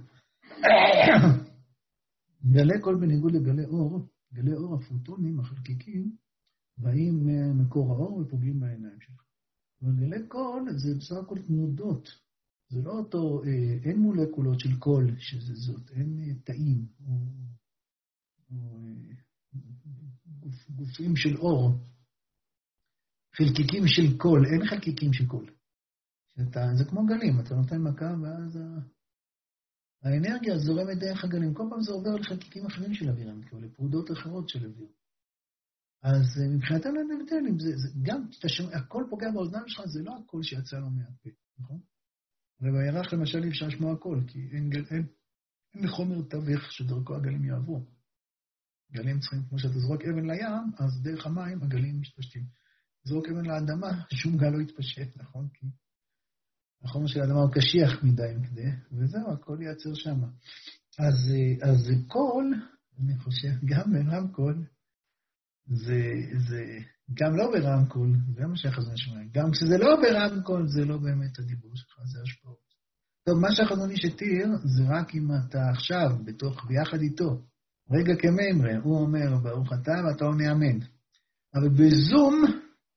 גלי קול בניגוד לגלי אור, גלי אור הפוטונים, החלקיקים, באים ממקור האור ופוגעים בעיניים שלך. אבל גלי קול זה בסך הכל תנודות. זה לא אותו, אין מולקולות של קול שזה זאת, אין תאים או, או גופ, גופים של אור. חלקיקים של קול, אין חלקיקים של קול. שאתה, זה כמו גלים, אתה נותן מכה ואז האנרגיה זורמת דרך הגלים. כל פעם זה עובר לחלקיקים אחרים של אוויר, או לפרודות אחרות של אוויר. אז מבחינתנו אין הבדל, זה, זה, גם תשמע, הכל פוגע באוזניים שלך, זה לא הכל שיצא לו מהפה, נכון? ובירח למשל אי אפשר לשמוע הכל, כי אין, אין, אין חומר תווך שדרכו הגלים יעברו. גלים צריכים, כמו שאתה זרוק אבן לים, אז דרך המים הגלים משתפשטים. זרוק אבן לאדמה, שום גל לא יתפשט, נכון? כי החומר של האדמה הוא קשיח מדי כדי, וזהו, הכל ייצר שם. אז, אז קול, אני חושב, גם ברמקול, זה, זה, גם לא ברמקול, זה מה שהחזון שמיים. גם כשזה לא ברמקול, זה לא באמת הדיבור שלך, זה השפעות. טוב, מה שהחזון איש התיר, זה רק אם אתה עכשיו, בתוך, ביחד איתו, רגע כממרה, הוא אומר, ברוך אתה, ואתה עונה אמן. אבל בזום,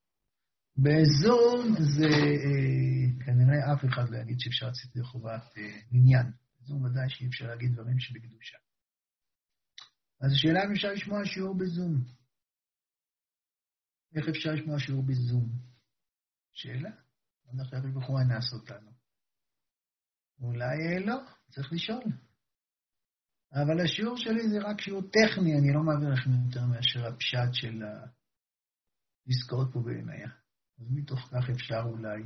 בזום זה, אה, כנראה אף אחד לא יגיד שאפשר לצאת לחובת אה, עניין. בזום ודאי שאי אפשר להגיד דברים שבקדושה. אז השאלה אם אפשר לשמוע שיעור בזום. איך אפשר לשמוע שיעור בזום? שאלה? אנחנו יכולים בחורה נעשה אותנו. אולי לא, צריך לשאול. אבל השיעור שלי זה רק שיעור טכני, אני לא מעביר לכם יותר מאשר הפשט של לזכות פה בעינייה. אז מתוך כך אפשר אולי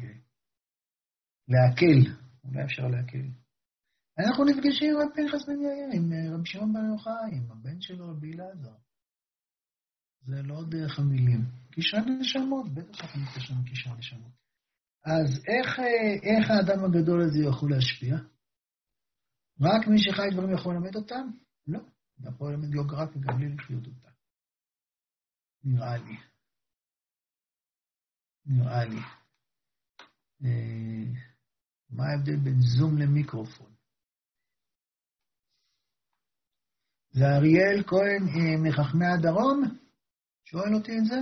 להקל, אולי אפשר להקל. אנחנו נפגשים עם רב פנחס בן יאיר, עם רב שמעון בר יוחאי, עם הבן שלו, רבי אלעזר. זה לא דרך המילים. קשרי נשמות, בטח שאנחנו מתקשרים עם קשרי נשמות. אז איך, איך האדם הגדול הזה יכול להשפיע? רק מי שחי דברים יכול ללמד אותם? לא. יכול ללמד גיאוגרפיה גם בלי לחיות אותה. נראה לי. נראה לי. אה, מה ההבדל בין זום למיקרופון? זה אריאל כהן מחכמי הדרום? שואל אותי את זה?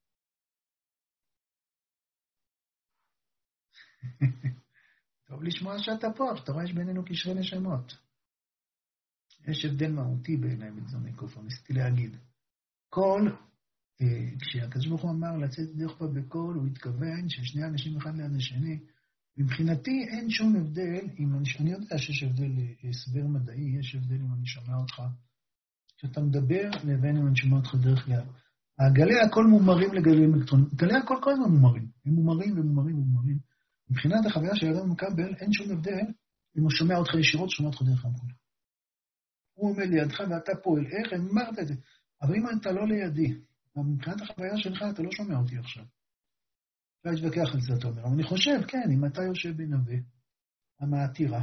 טוב לשמוע שאתה פה, שאתה רואה יש בינינו קשרי נשמות. יש הבדל מהותי בעיניי בזום מיקרופון, ניסיתי להגיד. קול, כשהקדוש ברוך הוא אמר לצאת דרך פה בקול, הוא התכוון ששני אנשים אחד ליד השני, מבחינתי אין שום הבדל, אם אני, אני יודע שיש הבדל הסבר מדעי, יש הבדל אם אני שומע אותך, כשאתה מדבר לבין אם אני שומע אותך דרך ליד. הגלי הכל מומרים לגלים אלקטרונים, גלי הכל כל הזמן מומרים, הם מומרים ומומרים ומומרים. מבחינת החוויה של האדם מקבל, אין שום הבדל אם הוא שומע אותך ישירות, שומע אותך דרך המקול. הוא עומד לידך ואתה פועל, איך אמרת את זה? אבל אם אתה לא לידי, מבחינת החוויה שלך אתה לא שומע אותי עכשיו. אפשר להתווכח על זה, אתה אומר, אבל אני חושב, כן, אם אתה יושב בנווה, המעתירה,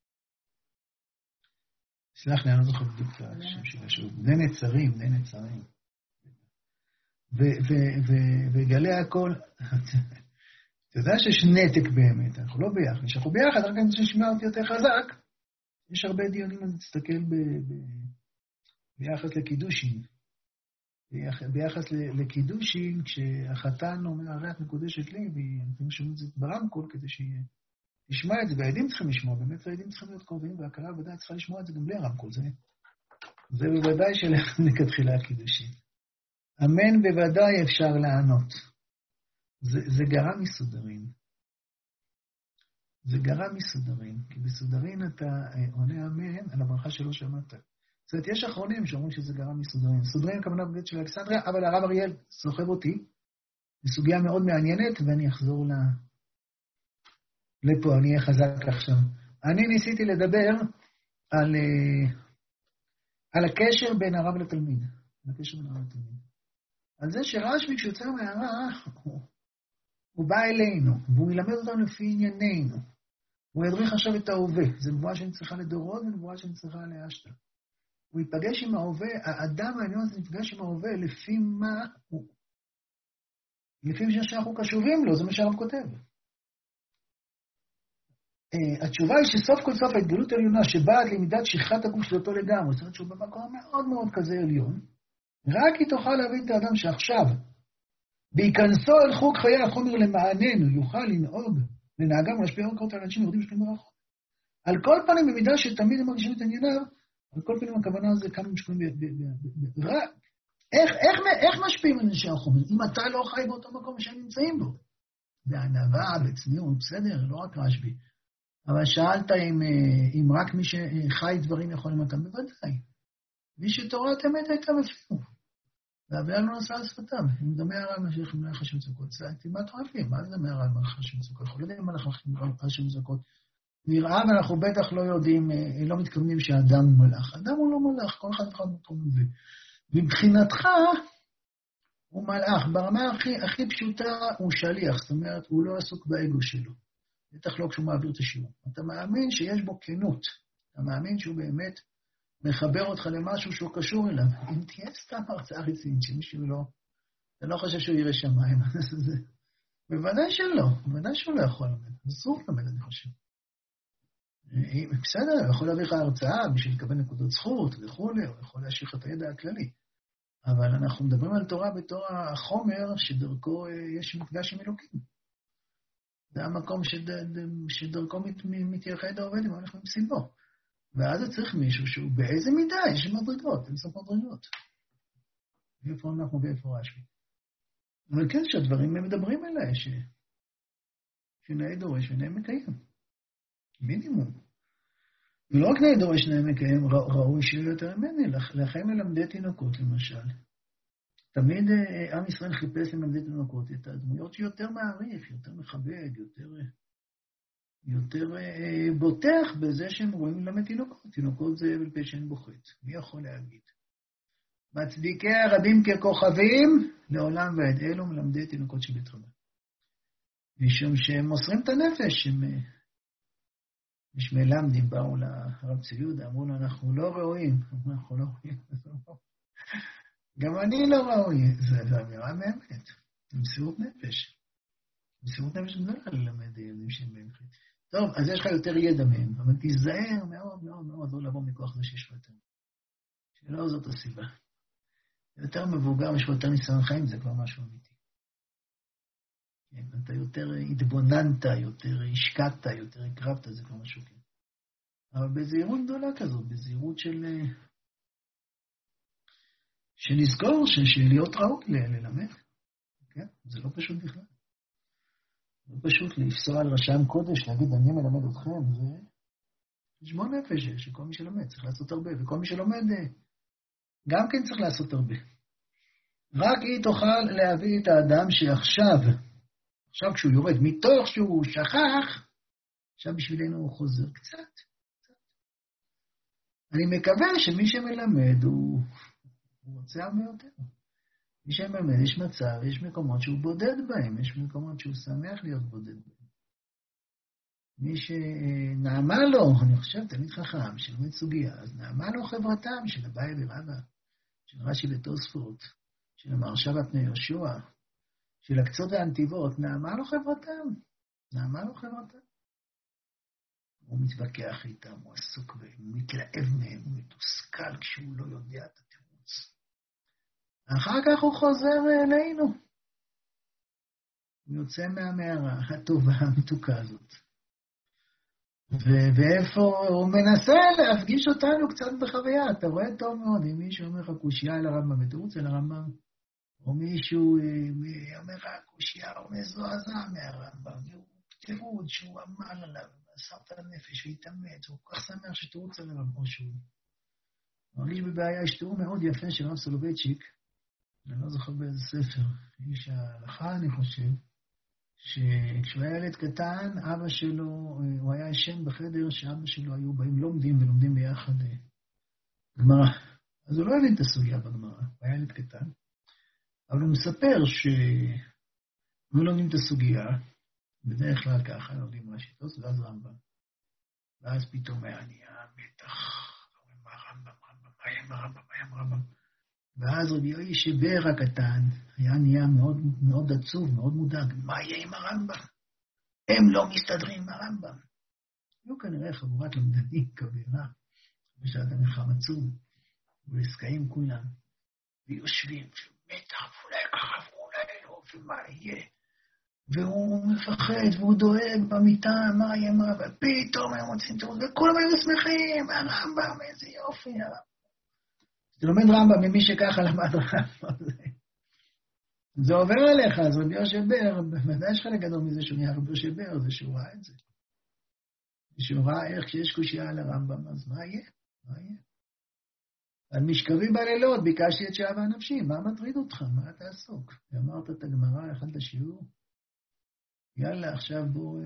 סלח לי, אני לא זוכר בדיוק את השם של השעות, בני נצרים, בני נצרים. וגלי הכל, אתה יודע שיש נתק באמת, אנחנו לא ביחד, כשאנחנו ביחד, רק אני רוצה לשמע אותי יותר חזק, יש הרבה דיונים, אני תסתכל ביחס לקידושין, ביחס לקידושין, כשהחתן אומר, הרי את מקודשת לי, ואנחנו שומעים את זה ברמקול, כדי שישמע את זה, והילדים צריכים לשמוע, באמת הילדים צריכים להיות קרובים, והקהל ודאי צריכה לשמוע את זה גם בלי הרמקול, זה בוודאי שלך תחילה הקידושין. אמן בוודאי אפשר לענות. זה, זה גרם מסודרים. זה גרם מסודרים, כי בסודרים אתה עונה אמן על הברכה שלא שמעת. זאת אומרת, יש אחרונים שאומרים שזה גרם מסודרים. סודרים כמובן בבית של אלכסנדריה, אבל הרב אריאל סוחב אותי. זו סוגיה מאוד מעניינת, ואני אחזור ל... לפה, אני אהיה חזק עכשיו. אני ניסיתי לדבר על, על הקשר בין הרב לתלמיד. על הקשר בין הרב לתלמיד. על זה שרשב"י כשיוצא מהמערה, הוא, הוא בא אלינו, והוא ילמד אותנו לפי ענייננו. הוא ידריך עכשיו את ההווה. זו נבואה שאני צריכה לדורות, ונבואה שאני צריכה להשתה. הוא ייפגש עם ההווה, האדם העניין הזה נפגש עם ההווה לפי מה הוא, לפי מה שאנחנו קשובים לו, זה מה שהרב כותב. Uh, התשובה היא שסוף כל סוף ההתגלות העליונה שבאה למידת שכחת הגוף של אותו לגמרי, זאת אומרת שהוא במקום מאוד מאוד כזה עליון, רק היא תוכל להבין את האדם שעכשיו, בהיכנסו אל חוג חיי החומר למעננו, יוכל לנהוג, לנהגם ולהשפיע רק על אנשים יורדים שקלים ברחוב. על כל פנים, במידה שתמיד הם מרגישים את ענייניו, על כל פנים הכוונה הזה כמה משקולים רק. איך, איך, איך משפיעים אנשי החומר? אם אתה לא חי באותו מקום שהם נמצאים בו. בענווה, בצניעות, בסדר, לא רק רשב"י. אבל שאלת אם, אם רק מי שחי דברים יכול למתם, בוודאי. מי שתורת אמת הייתה מפירו. והביאה לנו נסעה על שפתם, עם דמי הרעל משליכים לערך השם צוקות. זה כמעט רבים, מה זה דמי הרעל מערך השם צוקות? אנחנו לא יודעים מה אנחנו הולכים לערך השם צוקות. נראה, ואנחנו בטח לא יודעים, לא מתכוונים שהאדם הוא מלאך. האדם הוא לא מלאך, כל אחד אחד מתכוון לזה. מבחינתך, הוא מלאך. ברמה הכי, הכי פשוטה הוא שליח, זאת אומרת, הוא לא עסוק באגו שלו. בטח לא כשהוא מעביר את השיעור. אתה מאמין שיש בו כנות. אתה מאמין שהוא באמת מחבר אותך למשהו שהוא קשור אליו. אם תהיה סתם הרצאה רצינית שמישהו לא, אתה לא חושב שהוא יראה שמיים. בוודאי שלא, בוודאי שהוא לא יכול למד. אסור למד, אני חושב. בסדר, הוא יכול להביא לך הרצאה בשביל לקבל נקודות זכות וכו', הוא יכול להשאיר לך את הידע הכללי. אבל אנחנו מדברים על תורה בתור החומר שדרכו יש מפגש עם אלוקים. זה המקום שד, שדרכו מת, מתייחד העובד עם הולך במסיבו. ואז הוא צריך מישהו שהוא באיזה מידה, יש מדרגות, אין סוף מדרגות. איפה אנחנו ואיפה רשמי. אבל כן, שהדברים הם מדברים אליי, ש... שנאה דורש ונאה מקיים. מינימום. ולא רק נאה דורש ונאה מקיים, ראוי שיהיה יותר ממני, לכם מלמדי תינוקות למשל. תמיד עם ישראל חיפש למלמדי תינוקות את הדמויות שיותר מעריך, יותר מכבד, יותר, יותר בוטח בזה שהם רואים ללמד תינוקות. תינוקות זה אבל פה שאין בוחת. מי יכול להגיד? מצדיקי הרבים ככוכבים, לעולם ועד אלו מלמדי תינוקות שבית רבה. משום שהם מוסרים את הנפש, הם... יש מלמדים באו לרב צבי יהודה, אמרו לו, אנחנו לא ראויים. אנחנו לא ראויים. גם אני לא ראוי. זה אמירה באמת. זה מסירות נפש. מסירות נפש גדולה ללמד ילדים שהם בהם חיים. טוב, אז יש לך יותר ידע מהם, אבל תיזהר מאוד מאוד מאוד לא לבוא מכוח זה שיש לך יותר. שלא זאת הסיבה. יותר מבוגר, יש לך יותר ניסיון חיים, זה כבר משהו אמיתי. אתה יותר התבוננת, יותר השקעת, יותר הקרבת, זה כבר משהו כן. אבל בזהירות גדולה כזאת, בזהירות של... שנזכור שלהיות ראוי ללמד. כן? זה לא פשוט בכלל. לא פשוט לפסוע על רשם קודש, להגיד, אני מלמד אתכם, זה חשבון נפש, שכל מי שלומד צריך לעשות הרבה, וכל מי שלומד גם כן צריך לעשות הרבה. רק היא תוכל להביא את האדם שעכשיו, עכשיו כשהוא יורד, מתוך שהוא שכח, עכשיו בשבילנו הוא חוזר קצת. קצת. אני מקווה שמי שמלמד הוא, הוא רוצה הרבה יותר. מי שמלמד, יש מצב, יש מקומות שהוא בודד בהם, יש מקומות שהוא שמח להיות בודד בהם. מי שנעמה לו, אני חושב, תמיד חכם, שלומד סוגיה, אז נעמה לו חברתם של אביי ורבא, של רש"י ותוספות, של המהרש"א בני יהושע, של הקצות והנתיבות, נעמה לו חברתם, נעמה לו חברתם. הוא מתווכח איתם, הוא עסוק בהם, הוא מתלהב מהם, הוא מתוסכל כשהוא לא יודע את התירוץ. אחר כך הוא חוזר אלינו. הוא יוצא מהמערה הטובה, המתוקה הזאת. ו- ואיפה הוא מנסה להפגיש אותנו קצת בחוויה. אתה רואה טוב מאוד, אם מישהו אומר לך קושייה אל הרמב"ם, ותירוץ אל הרמב"ם, או מישהו אומר לך קושייה, או מזועזע מהרמב"ם, והוא תירוץ שהוא עמל עליו, מסר את הנפש והתאמץ, הוא כל כך שמח שתירוץ עליו או שהוא. מרגיש בבעיה, יש תיאור מאוד יפה של רב סולובייצ'יק, אני לא זוכר באיזה ספר, איש ההלכה אני חושב, שכשהוא היה ילד קטן, אבא שלו, הוא היה ישן בחדר שאבא שלו היו באים לומדים ולומדים ביחד גמרא. אז הוא לא הבין את הסוגיה בגמרא, הוא היה ילד קטן. אבל הוא מספר שהוא לומדים את הסוגיה, בדרך כלל ככה, לומדים ראשיתות, ואז רמב"ם. ואז פתאום היה נהיה מתח, מה רמב"ם, רמב"ם, מה יהיה עם הרמב"ם, מה יהיה עם הרמב"ם. ואז רבי יואי שבר הקטן, היה נהיה מאוד, מאוד עצוב, מאוד מודאג, מה יהיה עם הרמב"ם? הם לא מסתדרים עם הרמב"ם. היו כנראה חבורת למדנים כבירה, ושאדם אחד עצוב, ועסקאים כולם, ויושבים, ומתח, ואולי ככה, ואולי לא, ומה יהיה? והוא מפחד, והוא דואג במיטה, מה יהיה מה, ופתאום הם מוצאים תירוץ, וכולם היו שמחים, הרמב"ם, איזה יופי, הרמב"ם. אתה לומד רמב"ם ממי שככה למד רמב"ם. זה עובר עליך, אז רבי יהושע בר, בוודאי יש חלק גדול מזה שהוא נהיה רבי יהושע בר, זה שהוא ראה את זה. שהוא ראה איך כשיש קושייה על הרמב"ם, אז מה יהיה? מה יהיה? על משכבי בלילות ביקשתי את שאהבה נפשי, מה מטריד אותך? מה אתה עסוק? ואמרת את הגמרא, אחד לשיעור, יאללה, עכשיו בוא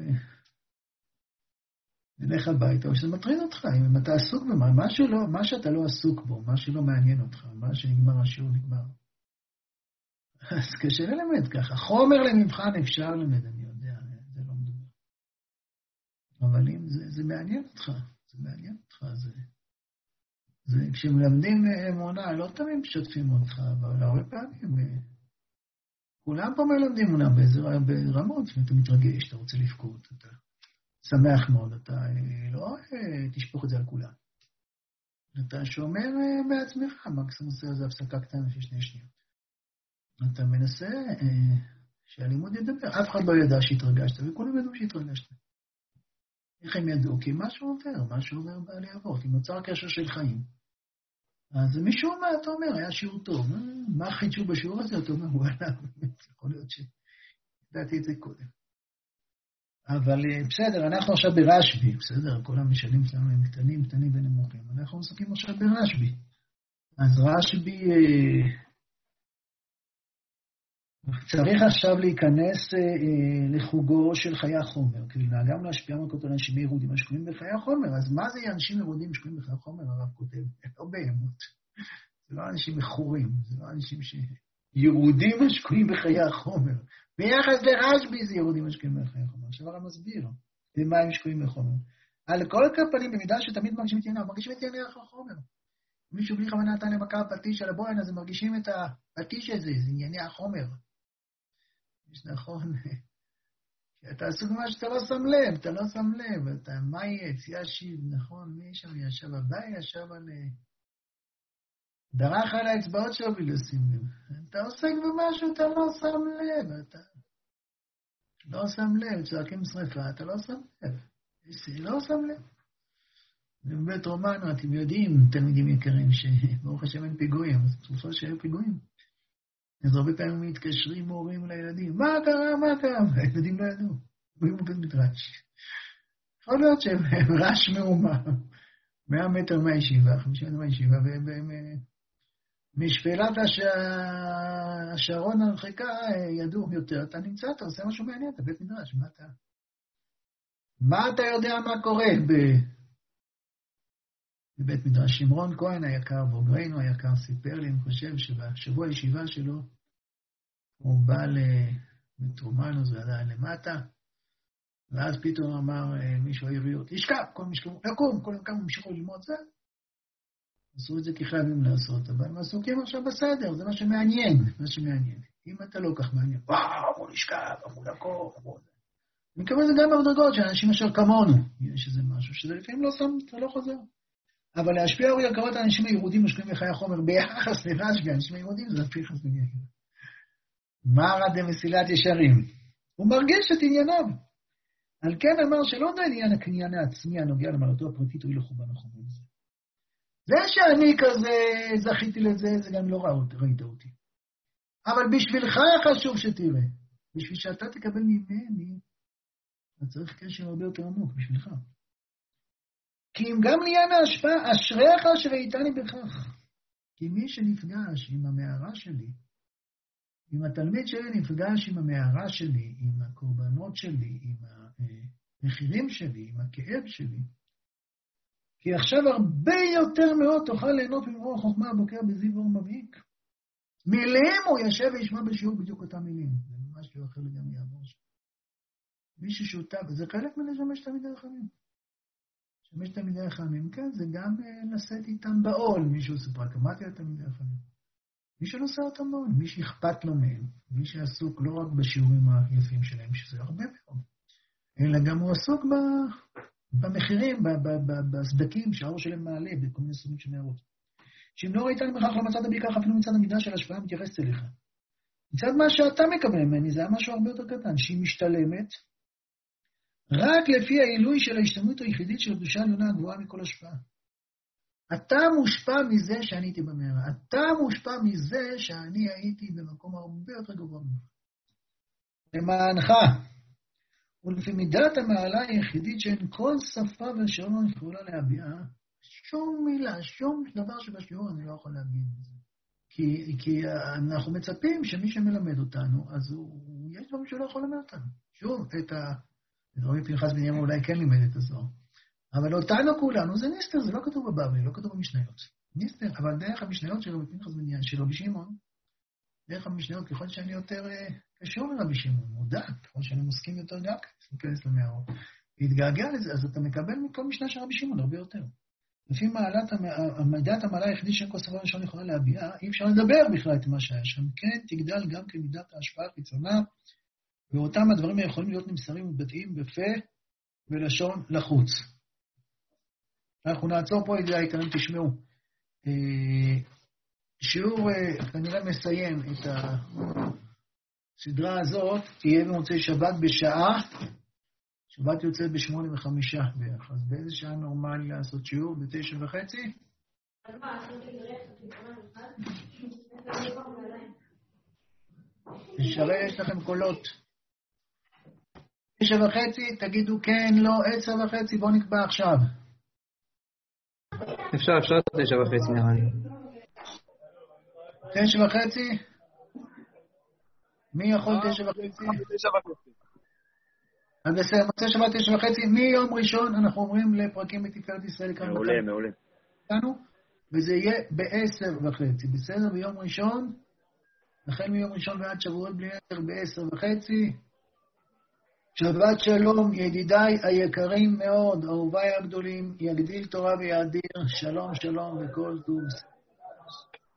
נלך הביתה, או שזה מטריד אותך, אם אתה עסוק במה, מה, שלא, מה שאתה לא עסוק בו, מה שלא מעניין אותך, מה שנגמר השיעור נגמר. אז קשה ללמד ככה. חומר למבחן אפשר ללמד, אני יודע, זה לא מדובר. אבל אם זה, זה מעניין אותך, זה מעניין אותך, זה... זה כשמלמדים אמונה, לא תמיד משתפים אותך, אבל הרבה פעמים, כולם פה מלמדים אמונה ברמות, ואתה מתרגש, אתה רוצה לפקוד, אתה שמח מאוד, אתה לא תשפוך את זה על כולם. אתה שומר בעצמך, מקסימום עושה איזו הפסקה קטנה של שני שניות. אתה מנסה שהלימוד ידבר, אף אחד לא ידע שהתרגשת, וכולם ידעו שהתרגשת. איך הם ידעו? כי משהו עובר, משהו עובר בעלי אבות, אם נוצר קשר של חיים. אז מישהו אומר, אתה אומר, היה שיעור טוב, מה חידשו בשיעור הזה? אתה אומר, וואלה, יכול להיות שידעתי את זה קודם. אבל בסדר, אנחנו עכשיו ברשב"י, בסדר, כל המשלים שלנו הם קטנים, קטנים ונמוכים, אנחנו עוסקים עכשיו ברשב"י. אז רשב"י צריך עכשיו להיכנס אה, לחוגו של חיי החומר, כאילו גם להשפיע מקות על אנשים ירודים השקועים בחיי החומר, אז מה זה אנשים ירודים השקועים בחיי החומר? הרב כותב, לא בהמות, זה לא אנשים מכורים, זה לא אנשים שירודים השקועים בחיי החומר, ביחס לרשב"י זה ירודים השקועים בחיי החומר, עכשיו הרב מסביר, במה הם שקועים בחומר. על כל הכפלים במידה שתמיד מרגישים את ענייניו, מרגישים את ענייני החומר. מישהו בלי כוונה נתן למכה פטיש על הבוין, אז הם מרגישים את הפטיש הזה, זה ענייני החומר. יש נכון, אתה עסוק במה שאתה לא שם לב, אתה לא שם לב, אתה, מה יעץ, ישיב, נכון, מי שם ישב הבא, ישב על... דרך על האצבעות שלו בלי לשים לב. אתה עוסק במשהו, אתה לא שם לב, אתה לא שם לב, צועקים שריפה, אתה לא שם לב, לא שם לב. ובבית רומנו, אתם יודעים, תלמידים יקרים, שברוך השם אין פיגועים, אז תקופה שהיו פיגועים. אז הרבה פעמים מתקשרים הורים לילדים, מה קרה, מה קרה? הילדים לא ידעו, היו בבית מדרש. יכול להיות שהם רש מאומה, מאה מטר מהישיבה, חמישים מטר מהישיבה, והם משפלת השרון הרחיקה ידעו יותר, אתה נמצא, אתה עושה משהו מעניין, אתה בית מדרש, מה אתה? מה אתה יודע מה קורה בבית מדרש? שמרון כהן היקר, בוגרנו היקר, סיפר לי, אני חושב שבשבוע הישיבה שלו, הוא בא לתרומנו, זה עדיין למטה, ואז פתאום אמר מישהו העיריות, ישכב, כל מי שקראו, לקום, כל כמה המשיכו ללמוד זה, עשו את זה כי חייבים לעשות, אבל הם עסוקים עכשיו בסדר, זה מה שמעניין, מה שמעניין. אם אתה לא כך מעניין, וואו, אמרו לשכב, אמרו לקום, אמרו זה. אני מקווה זה גם בדרגות שאנשים אשר כמונו, יש איזה משהו שזה לפעמים לא שם, אתה לא חוזר. אבל להשפיע אורי הקרות האנשים היהודים משקעים בחיי החומר ביחס לרשב"י, האנשים היהודים זה להשפיע חס בנייה. מרא דמסילת ישרים. הוא מרגיש את ענייניו. על כן אמר שלא די עניין הקניין העצמי הנוגע למעלתו הפרטית, הוא לחורבן החומר הזה. זה שאני כזה זכיתי לזה, זה גם לא ראית אותי. אבל בשבילך חשוב שתראה. בשביל שאתה תקבל ממני, אתה צריך קשר הרבה יותר עמוק בשבילך. כי אם גם לעניין ההשפעה, אשריך שראיתני בכך. כי מי שנפגש עם המערה שלי, אם התלמיד שלי נפגש עם המערה שלי, עם הקורבנות שלי, עם המחירים שלי, עם הכאב שלי, כי עכשיו הרבה יותר מאוד תוכל ליהנות ממרוח חוכמה הבוקר בזיו אור מבהיק. מילים הוא ישב וישמע בשיעור בדיוק אותם מילים. זה ממש לא אחר לגמרי יעבור שם. מישהו שותף, זה חלק מלשמש תלמידי חכמים. לשמש תלמידי חכמים, כן, זה גם לשאת איתם בעול. מישהו ספר קמתי לתלמידי חכמים. מי שנושא אותם בעול, מי שאכפת לו מהם, מי שעסוק לא רק בשיעורים היפים שלהם, שזה הרבה מאוד, אלא גם הוא עסוק ב... במחירים, בסדקים, שהאור שלהם מעלה, בכל מיני סוגים של נערות. שאם לא ראית בכך לא מצאת בעיקר, אפילו מצד המידה של השפעה מתייחסת אליך. מצד מה שאתה מקבל ממני, זה היה משהו הרבה יותר קטן, שהיא משתלמת, רק לפי העילוי של ההשתלמות היחידית של הקדושה העליונה הגבוהה מכל השפעה. אתה מושפע מזה שאני הייתי במערה, אתה מושפע מזה שאני הייתי במקום הרבה יותר גבוה ממך. למענך. ולפי מידת המעלה היחידית שאין כל שפה ושעון יכולה להביעה, שום מילה, שום דבר שבשיעור אני לא יכול להגיד את זה. כי, כי אנחנו מצפים שמי שמלמד אותנו, אז הוא, יש דברים שהוא לא יכול ללמד אותנו. שוב, את ה... רבי פנחס בן ימה אולי כן לימד את הזוהר. אבל אותנו כולנו זה ניסטר, זה לא כתוב בבבלי, לא כתוב במשניות. ניסטר, אבל דרך המשניות של רבי פנחס בן ימה, של רבי שמעון, דרך המשניות, ככל שאני יותר קשור לרבי שמעון, מודע, ככל שאני מסכים יותר גם, להיכנס למערות, להתגעגע לזה, אז אתה מקבל מכל משנה של רבי שמעון הרבה יותר. לפי מעלת, מידת המעלה היחידי שכל שפה ראשון יכולה להביעה, אי אפשר לדבר בכלל את מה שהיה שם. כן, תגדל גם כמידת ההשפעה החיצונה, ואותם הדברים יכולים להיות נמסרים ובטאים בפה ולשון לחוץ. אנחנו נעצור פה את זה, העיקרים תשמעו. שיעור כנראה מסיים את הסדרה הזאת, תהיה במוצאי שבת בשעה, שבת יוצאת בשמונה וחמישה בערך, אז באיזה שעה נורמלי לעשות שיעור? בתשע וחצי? שרי, יש לכם קולות. תשע וחצי, תגידו כן, לא, עשר וחצי, בואו נקבע עכשיו. אפשר, אפשר תשע וחצי נראה לי. תשע וחצי? מי יכול תשע וחצי? תשע וחצי. אז בסדר, מוצא שבת תשע וחצי, מיום ראשון אנחנו אומרים לפרקים בתפארת ישראל. מעולה, מעולה. וזה יהיה בעשר וחצי, בסדר? ביום ראשון, החל מיום ראשון ועד שבועות בלי נדר בעשר וחצי. שבת שלום, ידידיי היקרים מאוד, אהוביי הגדולים, יגדיל תורה ויאדיר, שלום שלום וכל טוב.